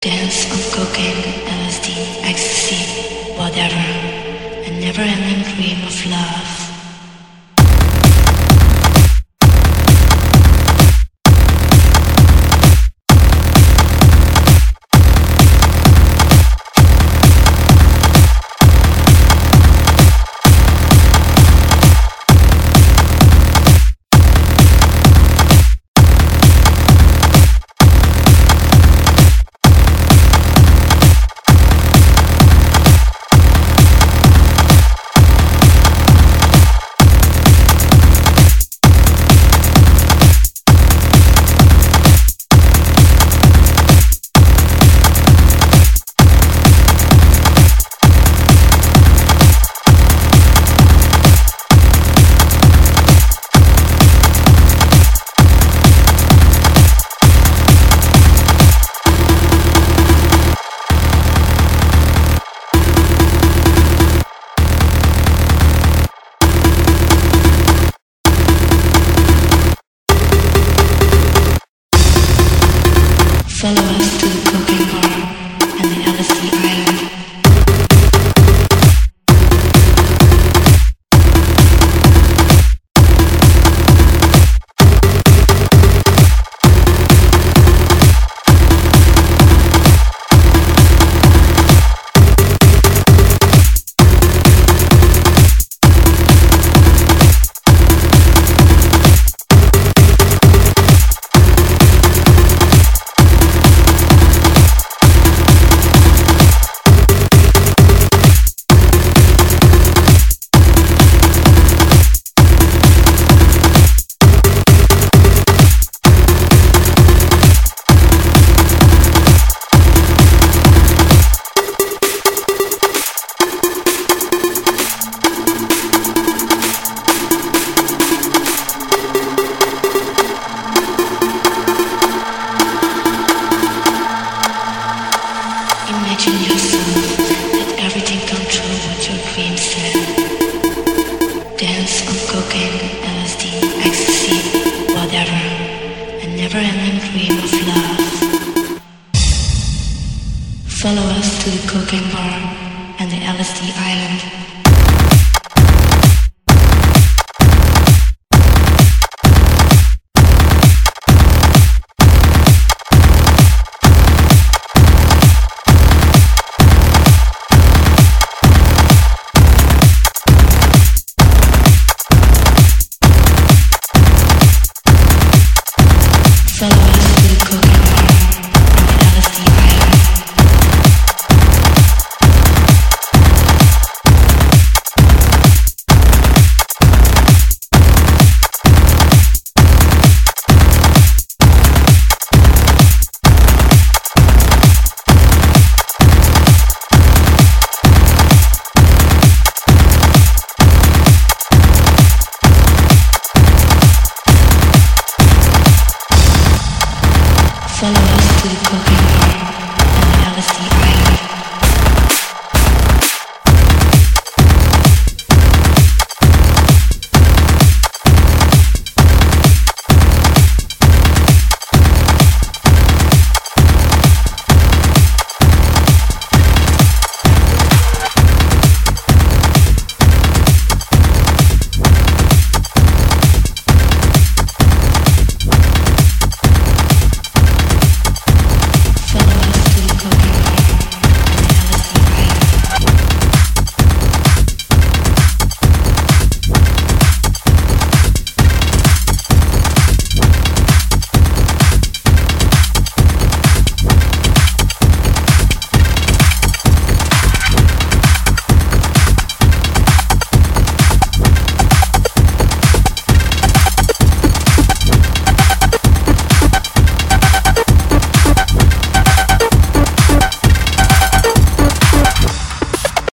Dance on cocaine, LSD, ecstasy, whatever. A never-ending dream of love. Follow us to the cocaine bar and the LSD island. Imagine yourself that everything come true what your dream said. Dance on cocaine, LSD, ecstasy, whatever. A never-ending dream of love. Follow us to the cocaine bar and the LSD island.